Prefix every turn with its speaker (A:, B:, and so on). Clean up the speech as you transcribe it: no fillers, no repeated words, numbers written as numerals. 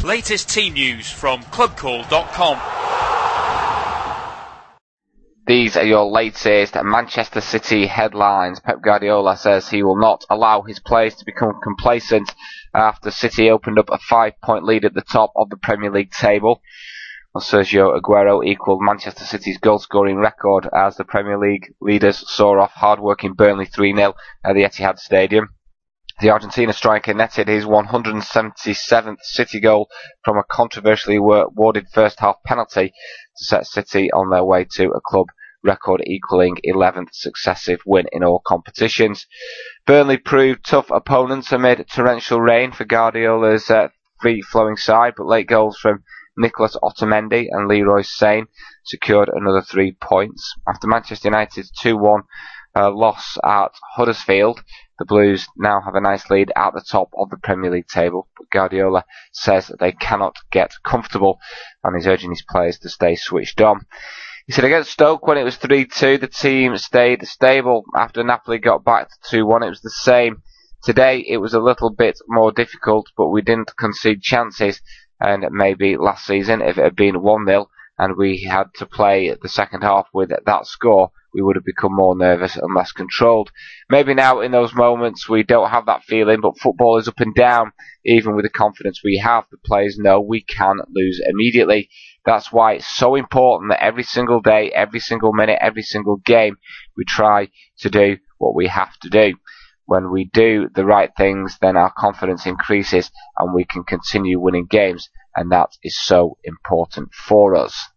A: Latest team news from clubcall.com.
B: These are your latest Manchester City headlines. Pep Guardiola says he will not allow his players to become complacent after City opened up a 5-point lead at the top of the Premier League table. Sergio Aguero equalled Manchester City's goal-scoring record as the Premier League leaders saw off hard-working Burnley 3-0 at the Etihad Stadium. The Argentina striker netted his 177th City goal from a controversially awarded first-half penalty to set City on their way to a club record equalling 11th successive win in all competitions. Burnley proved tough opponents amid torrential rain for Guardiola's free-flowing side, but late goals from Nicolas Otamendi and Leroy Sane secured another 3 points. After Manchester United's 2-1 loss at Huddersfield, the Blues now have a nice lead at the top of the Premier League table, but Guardiola says that they cannot get comfortable and is urging his players to stay switched on. He said against Stoke when it was 3-2, the team stayed stable. After Napoli got back to 2-1, it was the same. Today it was a little bit more difficult, but we didn't concede chances, and maybe last season if it had been 1-0 and we had to play the second half with that score, we would have become more nervous and less controlled. Maybe now in those moments we don't have that feeling, but football is up and down. Even with the confidence we have, the players know we can lose immediately. That's why it's so important that every single day, every single minute, every single game, we try to do what we have to do. When we do the right things, then our confidence increases and we can continue winning games, and that is so important for us.